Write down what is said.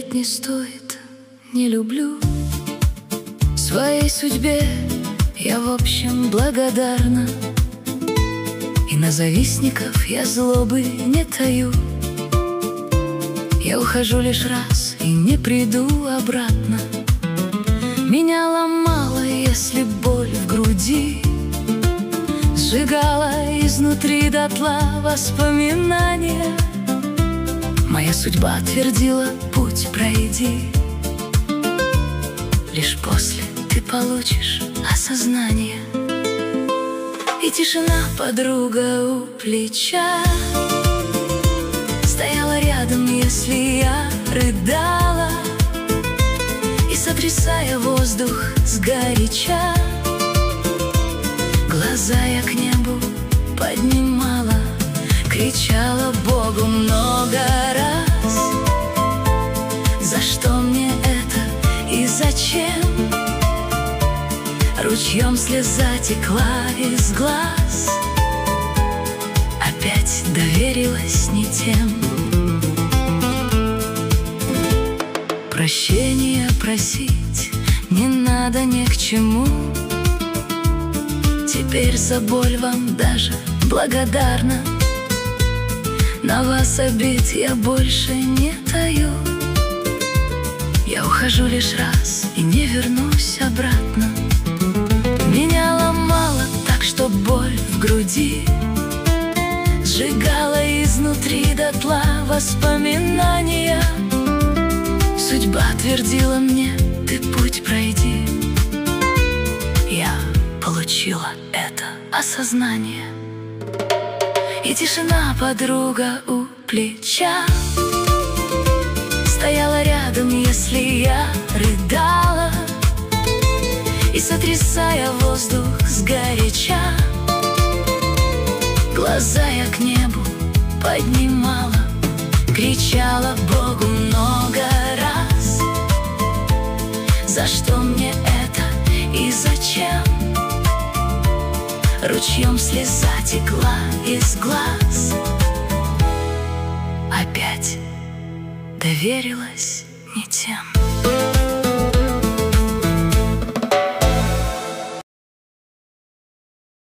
жалеть не стоит, не люблю. Своей судьбе я в общем благодарна, и на завистников я злобы не таю. Я ухожу лишь раз и не приду обратно. Меня ломало, если боль в груди сжигала изнутри дотла воспоминания. Моя судьба твердила: путь пройди. Лишь после ты получишь осознание. И тишина, подруга у плеча, стояла рядом, если я рыдала, и, сотрясая воздух сгоряча, глаза я к небу поднимала, кричала Богу много раз: за что мне это и зачем? Ручьем слеза текла из глаз, опять доверилась не тем. Прощения просить не надо ни к чему. Теперь за боль вам даже благодарна. На вас обид я больше не таю. Я ухожу лишь раз и не вернусь обратно. Меня ломало так, что боль в груди сжигала изнутри дотла воспоминания. Судьба твердила мне: ты путь пройди. Я получила это осознание. И тишина, подруга у плеча, стояла рядом, если я рыдала, и, сотрясая воздух сгоряча, глаза я к небу поднимала, кричала Богу много раз: за что мне это и зачем? Ручьем слеза текла из глаз, опять доверилась не тем.